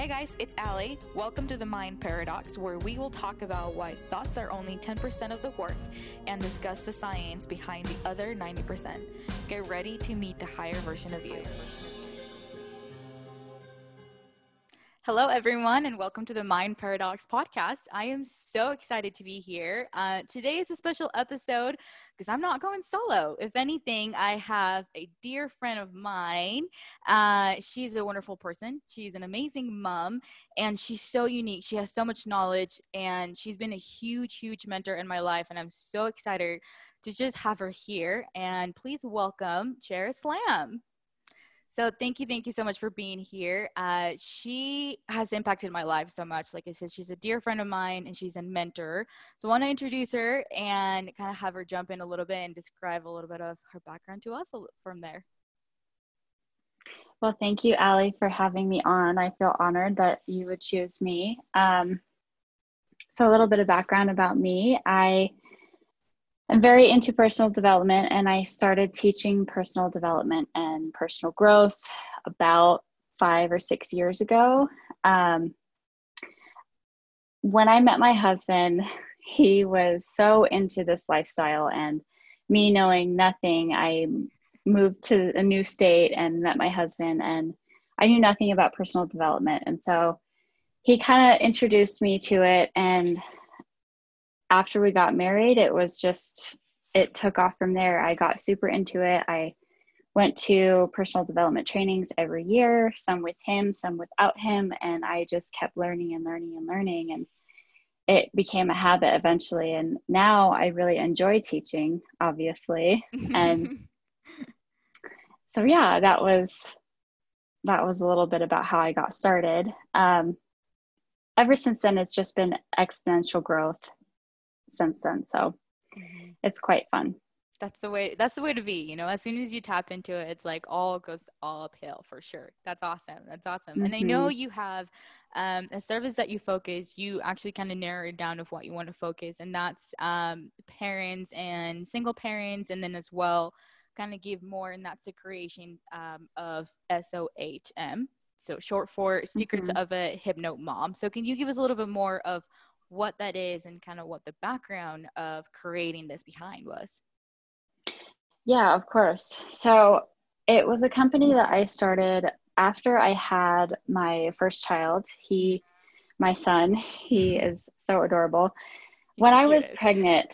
Hey guys, it's Allie. Welcome to the Mind Paradox, where we will talk about why thoughts are only 10% of the work and discuss the science behind the other 90%. Get ready to meet the higher version of you. Hello, everyone, and welcome to the Mind Paradox podcast. I am so excited to be here. Today is a special episode because I'm not going solo. If anything, I have a dear friend of mine. She's a wonderful person. She's an amazing mom, and she's so unique. She has so much knowledge, and she's been a huge, huge mentor in my life, and I'm so excited to just have her here. And please welcome Chair Slam. So thank you so much for being here. She has impacted my life so much. Like I said, she's a dear friend of mine and she's a mentor. So I want to introduce her and kind of have her jump in a little bit and describe a little bit of her background to us from there. Well, thank you, Allie, for having me on. I feel honored that you would choose me. So a little bit of background about me. I'm very into personal development, and I started teaching personal development and personal growth about 5 or 6 years ago. When I met my husband, he was so into this lifestyle, and me knowing nothing, I moved to a new state and met my husband, and I knew nothing about personal development. And so he kind of introduced me to it, and after we got married, it took off from there. I got super into it. I went to personal development trainings every year, some with him, some without him. And I just kept learning and learning and learning. And it became a habit eventually. And now I really enjoy teaching, obviously. And so, yeah, that was a little bit about how I got started. Ever since then, it's just been exponential growth since then. So it's quite fun. That's the way to be, you know. As soon as you tap into it, it's like all goes all uphill for sure. That's awesome. And I know you have a service that you focus, you actually kind of narrow it down of what you want to focus, and that's parents and single parents, and then as well kind of give more, and that's the creation of SOHM, so short for Secrets of a Hypno Mom. So can you give us a little bit more of what that is and kind of what the background of creating this behind was? Yeah, of course. So it was a company that I started after I had my first child. My son, he is so adorable. When I was pregnant,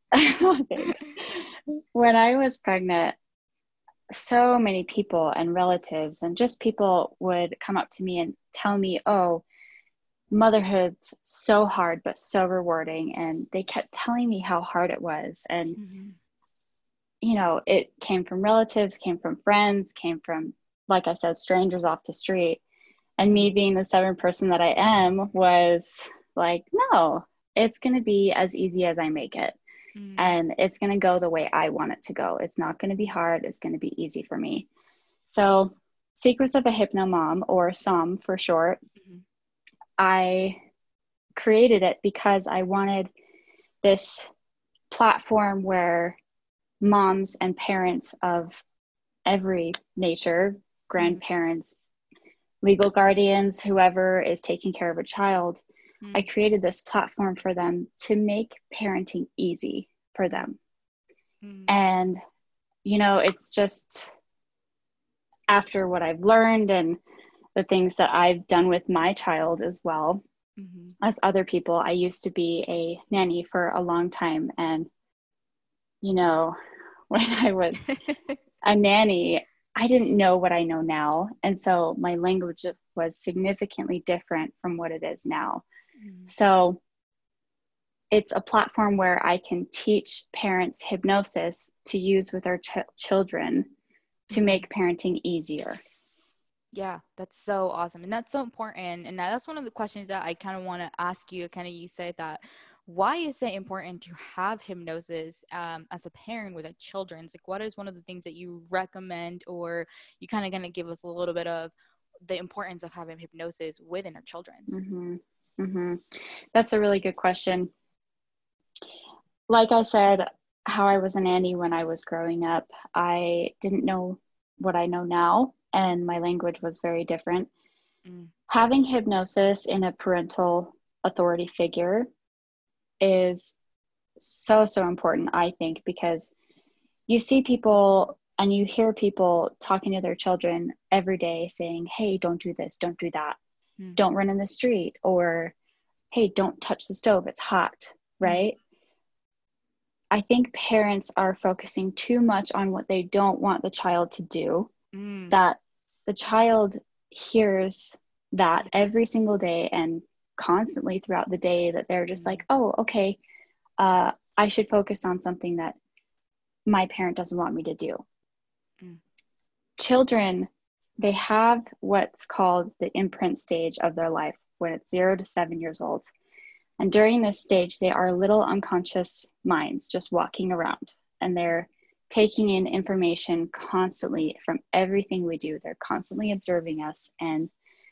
so many people and relatives and just people would come up to me and tell me, oh, motherhood's so hard but so rewarding. And they kept telling me how hard it was. And you know, it came from relatives, came from friends, came from, like I said, strangers off the street. And me being the stubborn person that I am was like, no, it's going to be as easy as I make it. And it's going to go the way I want it to go. It's not going to be hard. It's going to be easy for me. So Secrets of a Hypno Mom, or SOM for short, I created it because I wanted this platform where moms and parents of every nature, grandparents, legal guardians, whoever is taking care of a child, I created this platform for them to make parenting easy for them. And, you know, it's just after what I've learned and the things that I've done with my child as well as other people. I used to be a nanny for a long time. And, you know, when I was a nanny, I didn't know what I know now. And so my language was significantly different from what it is now. So it's a platform where I can teach parents hypnosis to use with our children to make parenting easier. Yeah, that's so awesome. And that's so important. And that's one of the questions that I kind of want to ask you. Kind of, you said that, why is it important to have hypnosis as a parent with a children's? Like, what is one of the things that you recommend, or you kind of going to give us a little bit of the importance of having hypnosis within our children's? That's a really good question. Like I said, how I was a nanny when I was growing up, I didn't know what I know now, and my language was very different. Mm. Having hypnosis in a parental authority figure is so, so important, I think, because you see people and you hear people talking to their children every day saying, hey, don't do this, don't do that, don't run in the street, or hey, don't touch the stove, it's hot, right? I think parents are focusing too much on what they don't want the child to do, that the child hears that every single day and constantly throughout the day, that they're just like, oh, okay, I should focus on something that my parent doesn't want me to do. Children, they have what's called the imprint stage of their life when it's 0 to 7 years old. And during this stage, they are little unconscious minds just walking around, and they're taking in information constantly from everything we do. They're constantly observing us. And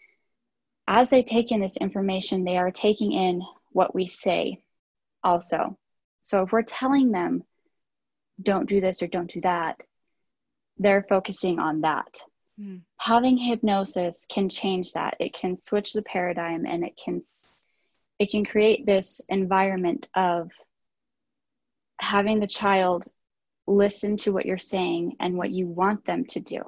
as they take in this information, they are taking in what we say also. So if we're telling them, don't do this or don't do that, they're focusing on that. Having hypnosis can change that. It can switch the paradigm, and it can create this environment of having the child listen to what you're saying and what you want them to do.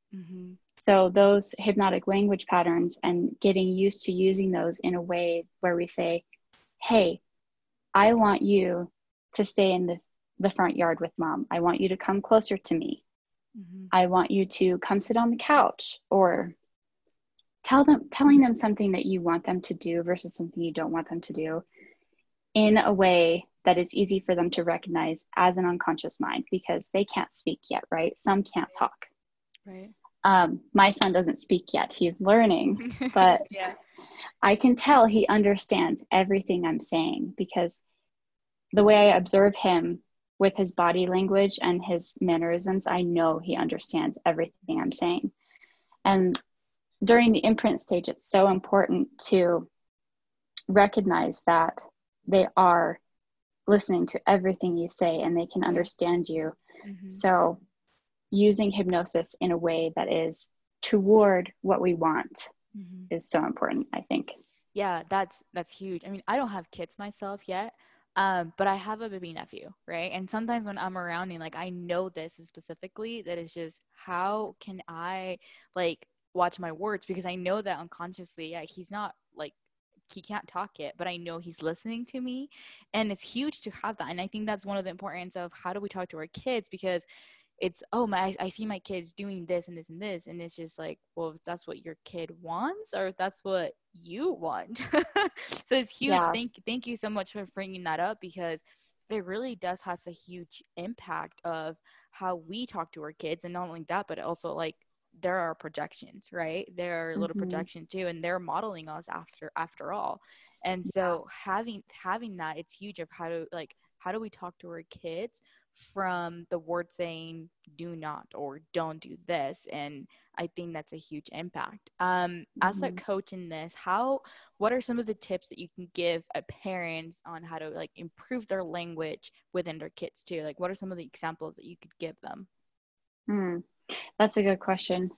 So those hypnotic language patterns, and getting used to using those in a way where we say, hey, I want you to stay in the front yard with mom. I want you to come closer to me. I want you to come sit on the couch, or telling them something that you want them to do versus something you don't want them to do, in a way that is easy for them to recognize as an unconscious mind, because they can't speak yet, right? Some can't talk. Right. My son doesn't speak yet. He's learning, but I can tell he understands everything I'm saying, because the way I observe him with his body language and his mannerisms, I know he understands everything I'm saying. And during the imprint stage, it's so important to recognize that they are listening to everything you say, and they can understand you. So using hypnosis in a way that is toward what we want is so important, I think. Yeah, that's huge. I mean, I don't have kids myself yet, but I have a baby nephew, right? And sometimes when I'm around him, like, I know this specifically, that it's just, how can I like watch my words? Because I know that unconsciously, he's not like, he can't talk yet, but I know he's listening to me. And it's huge to have that. And I think that's one of the importance of how do we talk to our kids, because it's, oh, I see my kids doing this and this and this, and it's just like, well, if that's what your kid wants, or if that's what you want. So it's huge. Thank you so much for bringing that up, because it really does has a huge impact of how we talk to our kids. And not only that, but also, like, there are projections, right? There are little projections too, and they're modeling us after all. And so having that, it's huge of how do we talk to our kids from the word saying do not or don't do this. And I think that's a huge impact. As a coach in this, what are some of the tips that you can give parents on how to like improve their language within their kids too? Like, what are some of the examples that you could give them? That's a good question.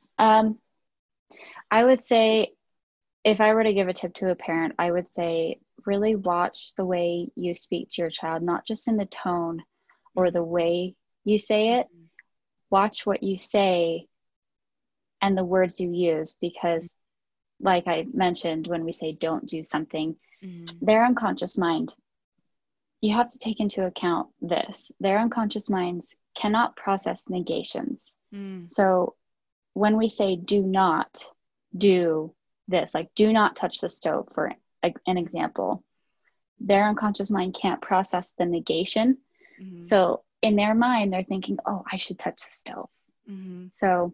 I would say, if I were to give a tip to a parent, I would say really watch the way you speak to your child, not just in the tone or the way you say it. Watch what you say and the words you use, because like I mentioned, when we say don't do something, their unconscious mind, you have to take into account this. Their unconscious minds cannot process negations. So when we say do not do this, like do not touch the stove, for an example, their unconscious mind can't process the negation. So in their mind, they're thinking, oh, I should touch the stove. So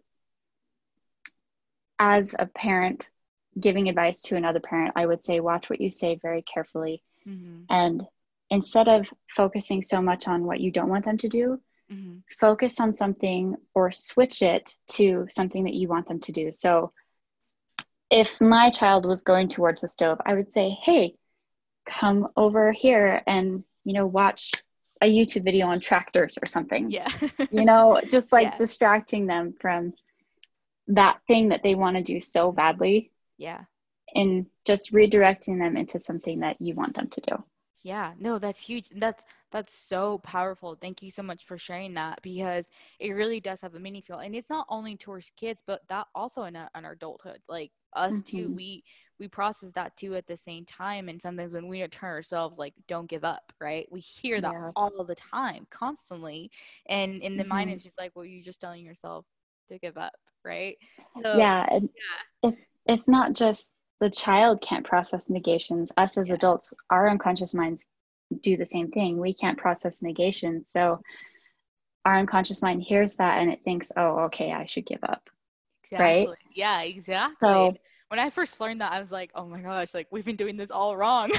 as a parent giving advice to another parent, I would say watch what you say very carefully. And instead of focusing so much on what you don't want them to do, focus on something or switch it to something that you want them to do. So if my child was going towards the stove, I would say, hey, come over here and, watch a YouTube video on tractors or something. Just like distracting them from that thing that they want to do so badly. Yeah. in just redirecting them into something that you want them to do. Yeah, no, that's huge. That's so powerful. Thank you so much for sharing that, because it really does have a meaning feel. And it's not only towards kids, but that also in our adulthood. Like us too, Mm-hmm. we process that too at the same time. And sometimes when we turn ourselves like, don't give up, right? We hear that Yeah. all the time, constantly. And in the mind, Mm-hmm. it's just like, well, you're just telling yourself to give up, right? So Yeah. And it's not just the child can't process negations. Us as yeah, adults, our unconscious minds do the same thing. We can't process negations. So our unconscious mind hears that and it thinks, oh, okay, I should give up. Right. exactly. Yeah, exactly. And So, when I first learned that, I was like, oh my gosh, like we've been doing this all wrong.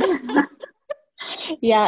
yeah,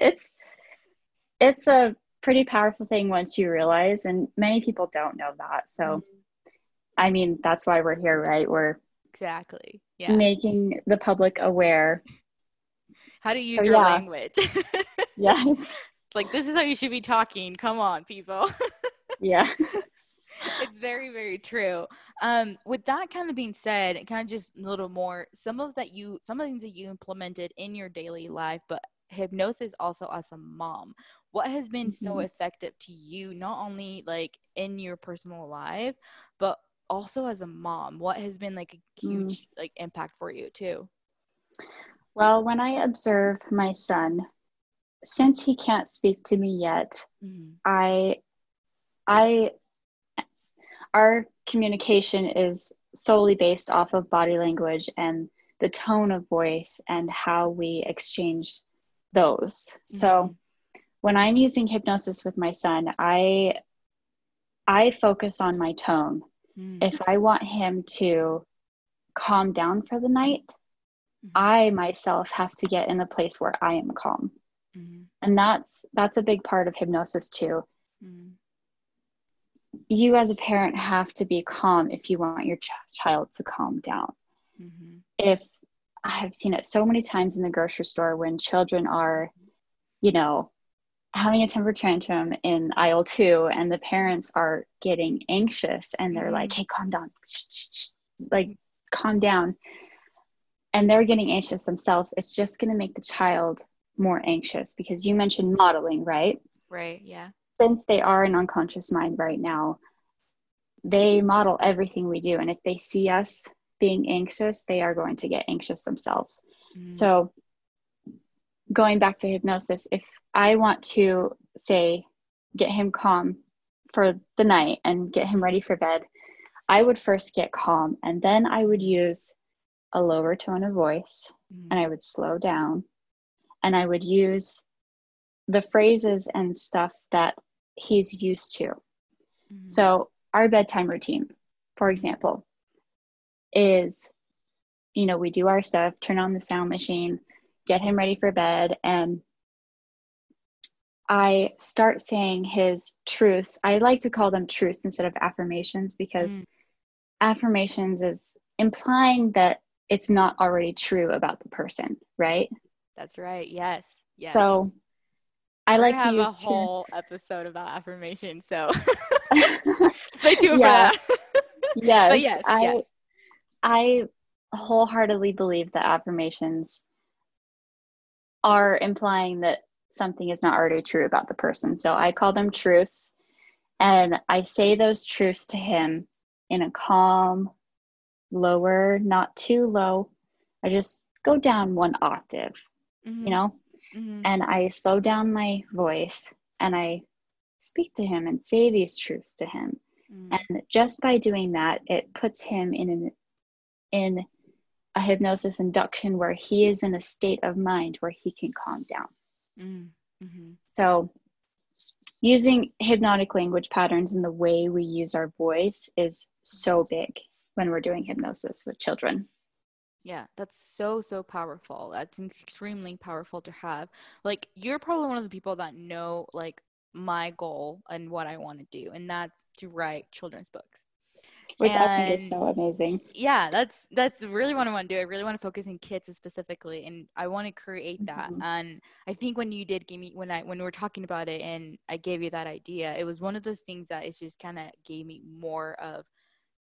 it's a pretty powerful thing once you realize, and many people don't know that. So, Mhm. I mean, that's why we're here, right? We're Exactly. Yeah. making the public aware. How to So, use your yeah, language. yes, Like, this is how you should be talking. Come on, people. yeah. It's very, very true. With that kind of being said, kind of just a little more, some of the things that you implemented in your daily life, but hypnosis also as a mom. What has been so Mhm. effective to you, not only like in your personal life, but also as a mom? What has been like a Mm. huge like impact for you too? Well, when I observe my son, since he can't speak to me yet, Mm-hmm. I, I, our communication is solely based off of body language and the tone of voice and how we exchange those. Mm-hmm. So when I'm using hypnosis with my son, I focus on my tone. Mm-hmm. If I want him to calm down for the night, Mm-hmm. I myself have to get in a place where I am calm. Mm-hmm. And that's a big part of hypnosis too. Mm-hmm. You as a parent have to be calm if you want your child to calm down. Mm-hmm. If I have seen it so many times in the grocery store when children are, you know, having a temper tantrum in aisle 2 and the parents are getting anxious and they're like, Mm-hmm. hey, calm down, like calm down, and they're getting anxious themselves, it's just going to make the child more anxious. Because you mentioned modeling, right? Right. Yeah. Since they are an unconscious mind right now, they model everything we do, and if they see us being anxious, they are going to get anxious themselves. Mm-hmm. So going back to hypnosis, if I want to say get him calm for the night and get him ready for bed, I would first get calm and then I would use a lower tone of voice Mm-hmm. and I would slow down and I would use the phrases and stuff that he's used to. Mm-hmm. So, our bedtime routine, for Mm-hmm. example, is we do our stuff, turn on the sound machine, get him ready for bed, and I start saying his truths. I like to call them truths instead of affirmations because Mm-hmm. affirmations is implying that it's not already true about the person, right? That's right. Yes. Yes. So I We're like gonna to have a use whole truths. episode about affirmation, so stay tuned for Yeah, that. But yes. yes, yes. I wholeheartedly believe that affirmations are implying that something is not already true about the person. So I call them truths. And I say those truths to him in a calm, lower, not too low. I just go down one octave, you Mm-hmm. know, Mm-hmm. and I slow down my voice and I speak to him and say these truths to him. Mm-hmm. And just by doing that, it puts him in a hypnosis induction where he is in a state of mind where he can calm down. Mm-hmm. So using hypnotic language patterns in the way we use our voice is so big when we're doing hypnosis with children. Yeah, that's so, so powerful. That's extremely powerful to have. Like, you're probably one of the people that know, like, my goal and what I want to do, and that's to write children's books. Which I think is And so amazing. yeah, that's really what I want to do. I really want to focus in kids specifically, and I want to create that. Mm-hmm. And I think when you did give me when we were talking about it, and I gave you that idea, it was one of those things that it just kind of gave me more of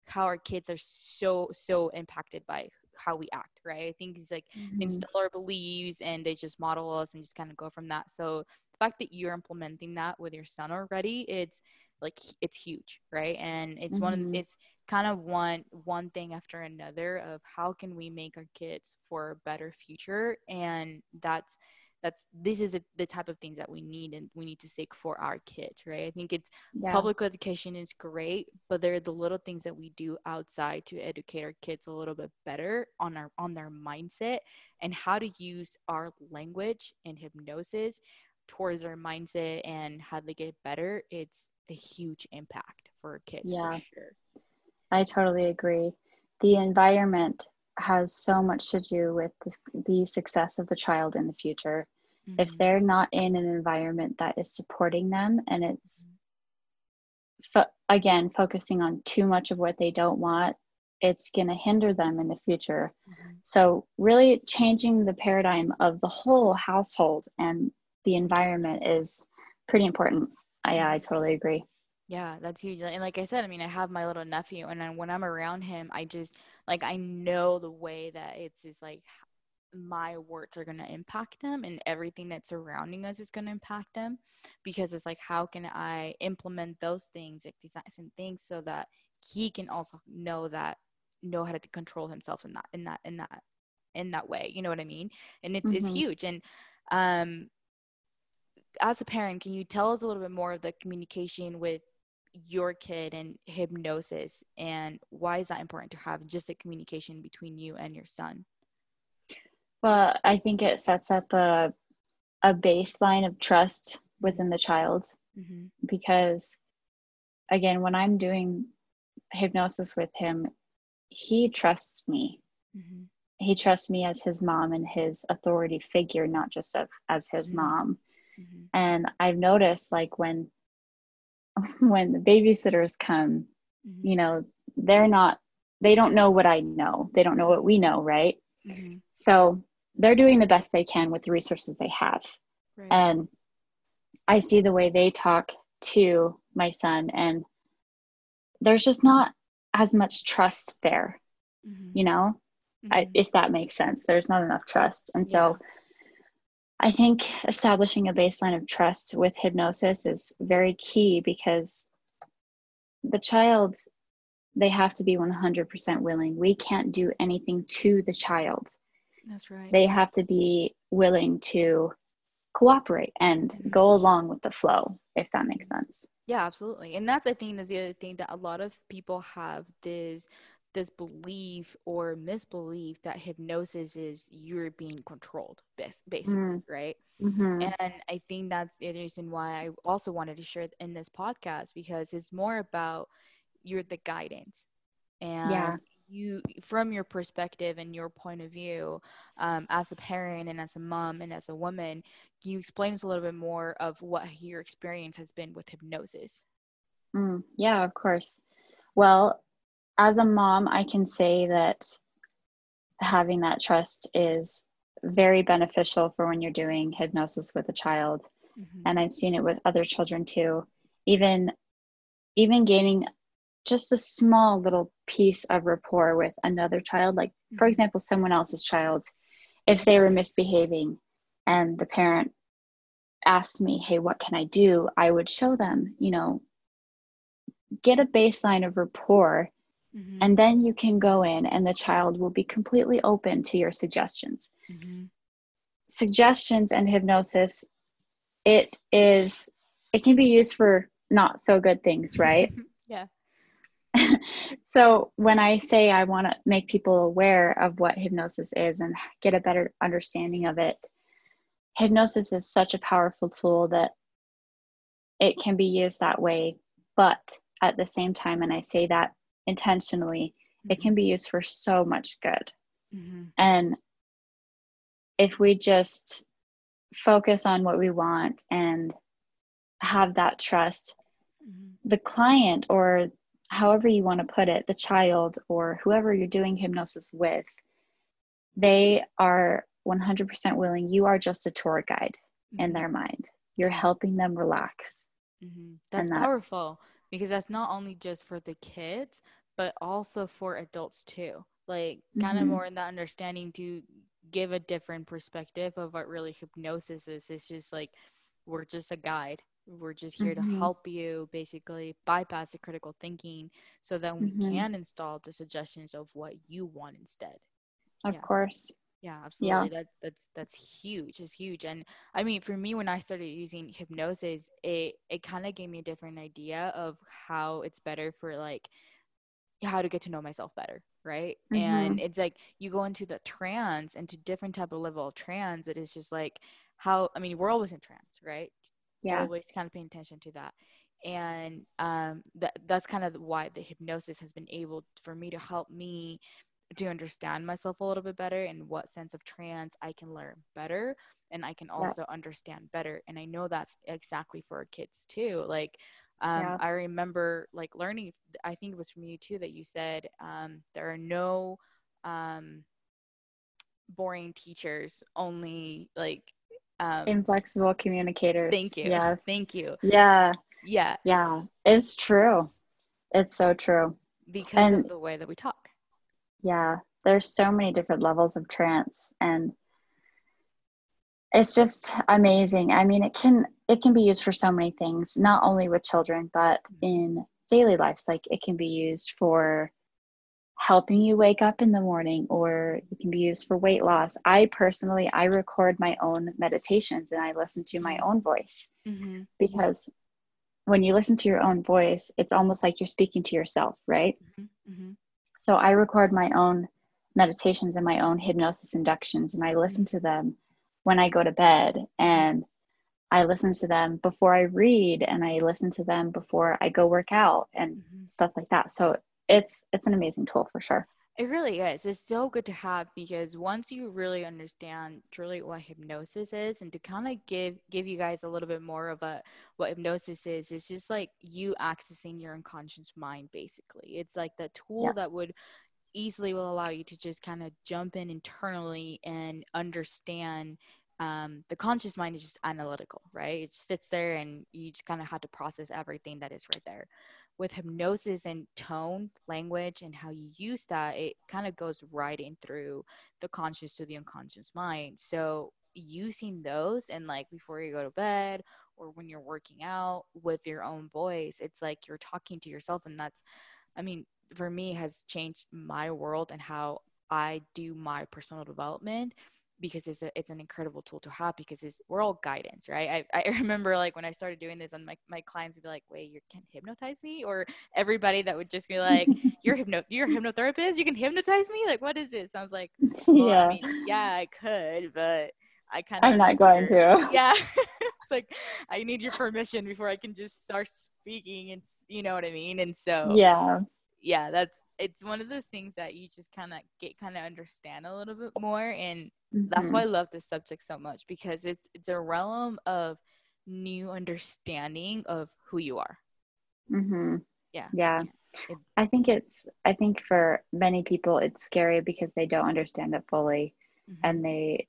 how our kids are so impacted by how we act, right? I think it's like instill our beliefs and they just model us and just kind of go from that. So the fact that you're implementing that with your son already, it's like it's huge, right? And it's it's kind of one thing after another of how can we make our kids for a better future. And this is the type of things that we need and we need to seek for our kids, right? I think it's public education is great, but there are the little things that we do outside to educate our kids a little bit better on their mindset and how to use our language and hypnosis towards their mindset and how they get better. It's a huge impact for our kids for sure. I totally agree. The environment has so much to do with the success of the child in the future. If they're not in an environment that is supporting them and it's again focusing on too much of what they don't want, it's going to hinder them in the future. So really changing the paradigm of the whole household and the environment is pretty important. I totally agree. Yeah, that's huge. And like I said, I mean, I have my little nephew, and then when I'm around him, I just like I know the way that it's just like my words are going to impact them and everything that's surrounding us is going to impact them, because it's like how can I implement those things, like these and things, so that he can also know how to control himself in that way, you know what I mean? And it's huge. And as a parent, can you tell us a little bit more of the communication with your kid and hypnosis, and why is that important to have just a communication between you and your son? Well, I think it sets up a baseline of trust within the child, because again, when I'm doing hypnosis with him, he trusts me. He trusts me as his mom and his authority figure, not just as his mom. And I've noticed, like when the babysitters come, you know, they don't know what I know. They don't know what we know, right? So they're doing the best they can with the resources they have. Right. And I see the way they talk to my son, and there's just not as much trust there, you know, if that makes sense. There's not enough trust. And so I think establishing a baseline of trust with hypnosis is very key, because the child, they have to be 100% willing. We can't do anything to the child. That's right. They have to be willing to cooperate and go along with the flow, if that makes sense. Yeah, absolutely. And that's, I think, that's the other thing, that a lot of people have this belief or misbelief that hypnosis is you're being controlled, basically, right? And I think that's the other reason why I also wanted to share it in this podcast, because it's more about you're the guidance, and you, from your perspective and your point of view, as a parent and as a mom and as a woman, can you explain us a little bit more of what your experience has been with hypnosis? Yeah, of course. Well, as a mom, I can say that having that trust is very beneficial for when you're doing hypnosis with a child. And I've seen it with other children too. Even gaining just a small little piece of rapport with another child, like for example, someone else's child, if they were misbehaving and the parent asked me, hey, what can I do? I would show them, you know, get a baseline of rapport, and then you can go in and the child will be completely open to your suggestions. Suggestions and hypnosis, it can be used for not so good things, right? Yeah. So when I say I want to make people aware of what hypnosis is and get a better understanding of it, hypnosis is such a powerful tool that it can be used that way. But at the same time, and I say that intentionally, it can be used for so much good. And if we just focus on what we want and have that trust, the client, or however you want to put it, the child or whoever you're doing hypnosis with, they are 100% willing. You are just a tour guide in their mind. You're helping them relax. That's powerful, because that's not only just for the kids, but also for adults too. Like kind of Mm-hmm. more in that understanding to give a different perspective of what really hypnosis is. It's just like we're just a guide. We're just here to Mm-hmm. help you basically bypass the critical thinking so that we Mm-hmm. can install the suggestions of what you want instead. Of Yeah. course. Yeah, Yeah. absolutely. That's huge. It's huge. And I mean, for me, when I started using hypnosis, it kind of gave me a different idea of how it's better for like how to get to know myself better, right? Mm-hmm. And it's like you go into the trance, into different type of level of trance. It is just like how, I mean, we're always in trance, right? Yeah. Always kind of paying attention to that. And that's kind of why the hypnosis has been able for me to help me to understand myself a little bit better and what sense of trance I can learn better and I can Yeah. also understand better. And I know that's exactly for our kids too. Like Yeah. I remember like learning, I think it was from you too that you said there are no um, boring teachers, only like Inflexible communicators. thank you. Yes. Thank you. Yeah. Yeah, Yeah. It's true. It's so true. because of And the way that we talk. yeah, there's so many different levels of trance, and it's just amazing. I mean, it can be used for so many things, not only with children, but in daily lives. Like it can be used for helping you wake up in the morning, or it can be used for weight loss. I record my own meditations and I listen to my own voice, Mm-hmm. because when you listen to your own voice, it's almost like you're speaking to yourself, right? Mm-hmm. Mm-hmm. So I record my own meditations and my own hypnosis inductions, and I listen to them when I go to bed, and I listen to them before I read, and I listen to them before I go work out and Mm-hmm. stuff like that. So it's an amazing tool for sure. It really is. It's so good to have because once you really understand truly what hypnosis is and to kind of give you guys a little bit more of a what hypnosis is, it's just like you accessing your unconscious mind basically. It's like the tool Yeah. that would easily will allow you to just kind of jump in internally and understand the conscious mind is just analytical, right? It just sits there and you just kind of have to process everything that is right there. With hypnosis and tone, language, and how you use that, it kind of goes right in through the conscious to the unconscious mind. So using those and like before you go to bed or when you're working out with your own voice, it's like you're talking to yourself. And that's, I mean, for me has changed my world and how I do my personal development because it's an incredible tool to have because we're all guidance, right? I remember like when I started doing this and my clients would be like, wait, you can hypnotize me? Or everybody that would just be like, you're a hypnotherapist? You can hypnotize me? Like, what is it? Sounds like, well, I Yeah. mean, yeah, I could, but I kind of I'm not going remember, to. yeah, it's like, I need your permission before I can just start speaking and you know what I mean? And so, Yeah. yeah, it's one of those things that you just kind of understand a little bit more, and that's why Hmm. I love this subject so much because it's a realm of new understanding of who you are. Hmm. Yeah, Yeah. yeah, it's I think for many people it's scary because they don't understand it fully, mm-hmm, and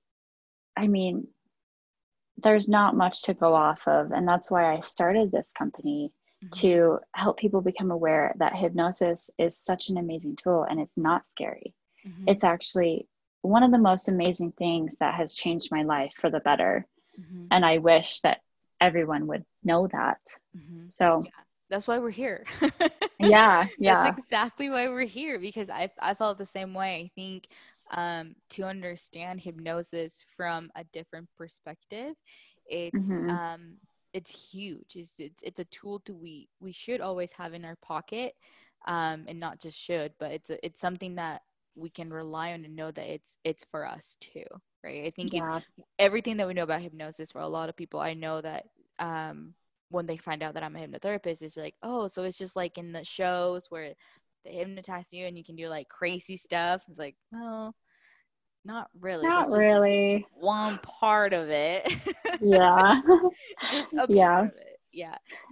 I mean, there's not much to go off of. And that's why I started this company, mm-hmm, to help people become aware that hypnosis is such an amazing tool and it's not scary. mm-hmm, It's actually one of the most amazing things that has changed my life for the better. mm-hmm, And I wish that everyone would know that. mm-hmm. So, Yeah, that's why we're here. yeah, That's yeah. exactly why we're here because I felt the same way. I think to understand hypnosis from a different perspective, it's Hmm. um, it's huge. It's a tool to we should always have in our pocket, and not just should, but it's something that we can rely on and know that it's for us too, right? I think Yeah. everything that we know about hypnosis for a lot of people, I know that um, when they find out that I'm a hypnotherapist, it's like, oh, so it's just like in the shows where they hypnotize you and you can do like crazy stuff. It's like, well, not really. Not That's just really. one part of it. Yeah. Just a part Yeah. of it. Yeah.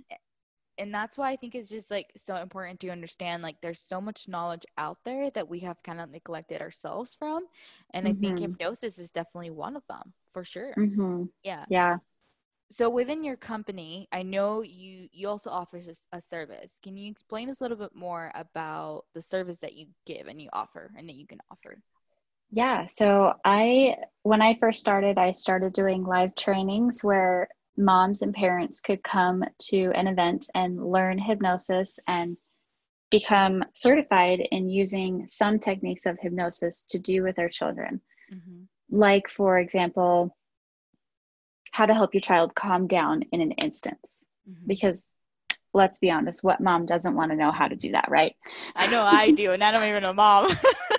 And that's why I think it's just like so important to understand like there's so much knowledge out there that we have kind of neglected ourselves from. And I think Hmm. hypnosis is definitely one of them for sure. Hmm. Yeah. Yeah. So within your company, I know you also offer a service. Can you explain us a little bit more about the service that you give and you offer and that you can offer? Yeah, so when I first started, I started doing live trainings where moms and parents could come to an event and learn hypnosis and become certified in using some techniques of hypnosis to do with their children. Mm-hmm. Like, for example, how to help your child calm down in an instance. Mm-hmm. Because let's be honest, what mom doesn't want to know how to do that, right? I know I do, and I don't even know mom.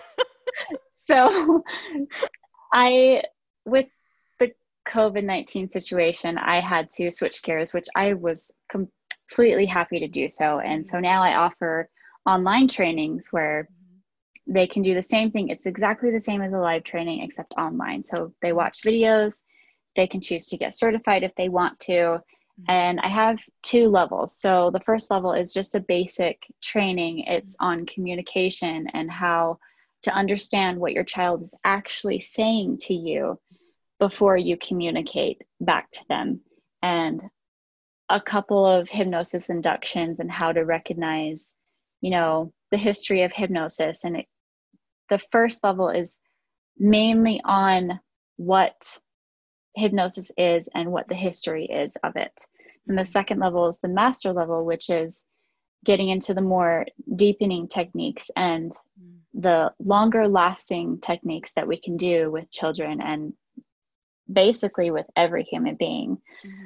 So I, with the COVID-19 situation, I had to switch gears, which I was completely happy to do so. And so now I offer online trainings where they can do the same thing. It's exactly the same as a live training, except online. So they watch videos, they can choose to get certified if they want to. And I have two levels. So the first level is just a basic training. It's on communication and how to understand what your child is actually saying to you before you communicate back to them. And a couple of hypnosis inductions and how to recognize, the history of hypnosis. And the first level is mainly on what hypnosis is and what the history is of it. And the second level is the master level, which is getting into the more deepening techniques and the longer lasting techniques that we can do with children and basically with every human being.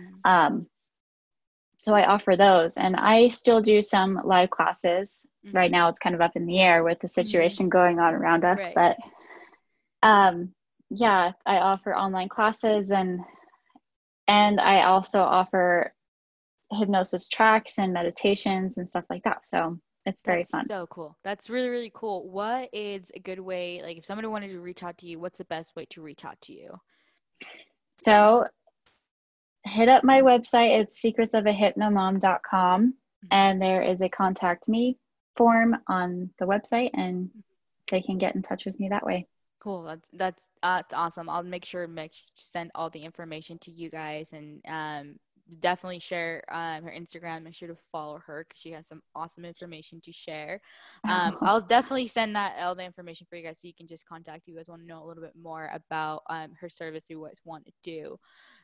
So I offer those, and I still do some live classes. Right now it's kind of up in the air with the situation going on around us, Right. but yeah, I offer online classes, and I also offer hypnosis tracks and meditations and stuff like that. So it's very That's fun. so cool. That's really, really cool. What is a good way, like if somebody wanted to reach out to you, what's the best way to reach out to you? So hit up my website. It's secretsofahipnomom.com, and there is a contact me form on the website, and they can get in touch with me that way. Cool. That's awesome. I'll make sure send all the information to you guys, and definitely share her Instagram. Make sure to follow her because she has some awesome information to share. I'll definitely send all the information for you guys so you can just contact you guys want to know a little bit more about her service you guys want to do.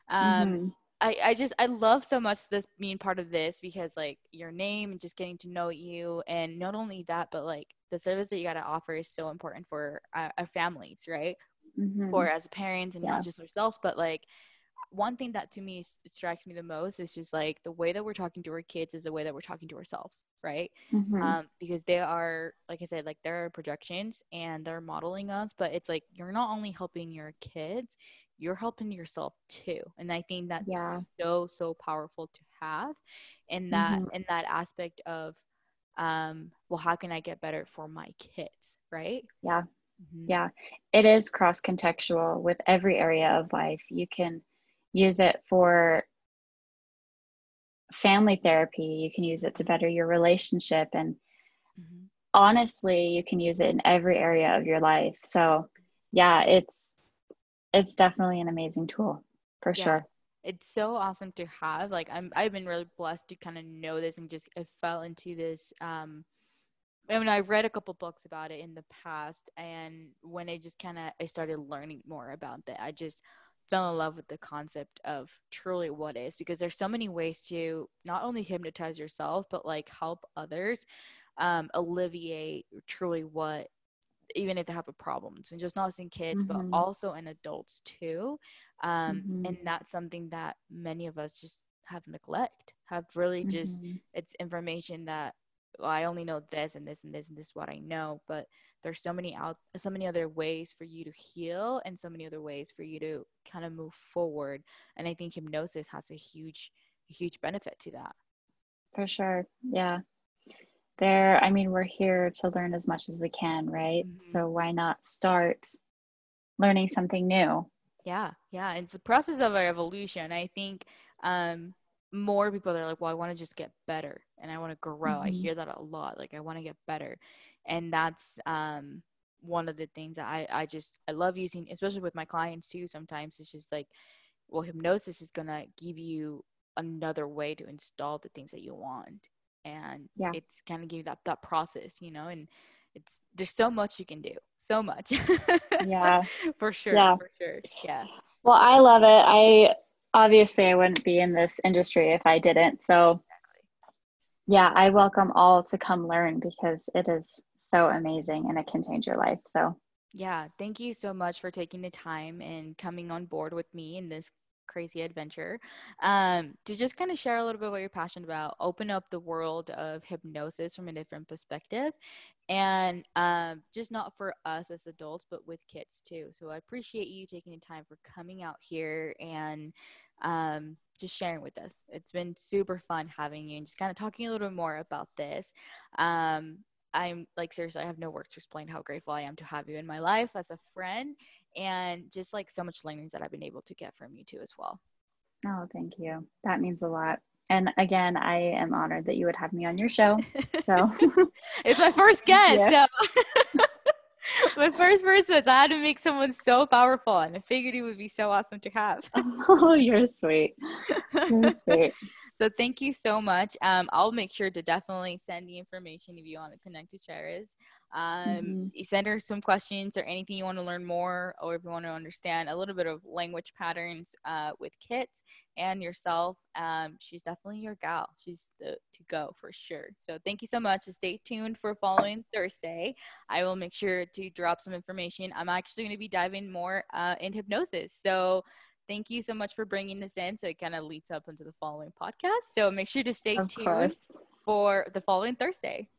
I love so much this being part of this because like your name and just getting to know you, and not only that, but like the service that you got to offer is so important for our families, right? For as parents and not just ourselves, but like one thing that to me strikes me the most is just like the way that we're talking to our kids is the way that we're talking to ourselves, right? Because they are, like I said, like they're projections and they're modeling us, but it's like you're not only helping your kids, you're helping yourself too. And I think that's so powerful to have in that aspect of well, how can I get better for my kids, right? Yeah, it is cross contextual with every area of life. You can use it for family therapy, you can use it to better your relationship, and honestly, you can use it in every area of your life. So yeah, it's definitely an amazing tool for sure. It's so awesome to have. Like I've been really blessed to kind of know this and just I fell into this I mean, I've read a couple books about it in the past, and when I started learning more about that, I just fell in love with the concept of truly what is, because there's so many ways to not only hypnotize yourself, but like help others alleviate truly what, even if they have a problem. So just not in kids, but also in adults too. And that's something that many of us just have have really just, it's information that well, I only know this and this and this and this is what I know, but there's so many other ways for you to heal and so many other ways for you to kind of move forward. And I think hypnosis has a huge benefit to that. For sure. Yeah. I mean, we're here to learn as much as we can, right? So why not start learning something new? Yeah. It's the process of our evolution. I think more people are like, well, I want to just get better and I want to grow. I hear that a lot. Like I want to get better. And that's one of the things that I love using, especially with my clients too. Sometimes it's just like well, hypnosis is going to give you another way to install the things that you want. And Yeah. it's kind of give you that process, you know, and there's so much you can do. So much. Yeah. For sure. Yeah. For sure. Yeah. Well, I love it. I wouldn't be in this industry if I didn't. So yeah, I welcome all to come learn because it is so amazing and it can change your life. So Yeah, thank you so much for taking the time and coming on board with me in this crazy adventure, to just kind of share a little bit what you're passionate about, open up the world of hypnosis from a different perspective, and just not for us as adults, but with kids too. So I appreciate you taking the time for coming out here and just sharing with us. It's been super fun having you and just kind of talking a little bit more about this. I'm like, seriously, I have no words to explain how grateful I am to have you in my life as a friend, and just like so much learnings that I've been able to get from you too as well. oh, thank you. That means a lot. And again, I am honored that you would have me on your show. So It's my first guest. yeah. So my first person. So I had to make someone so powerful, and I figured he would be so awesome to have. Oh, you're sweet. You're sweet. So thank you so much. I'll make sure to definitely send the information if you want to connect to Charis. Mm-hmm. You send her some questions or anything you want to learn more, or if you want to understand a little bit of language patterns with Kit and yourself. She's definitely your gal. She's the to go for sure. So thank you so much. So stay tuned for following Thursday. I will make sure to drop some information. I'm actually going to be diving more in hypnosis. So thank you so much for bringing this in. So it kind of leads up into the following podcast. So make sure to stay Of tuned course. for the following Thursday.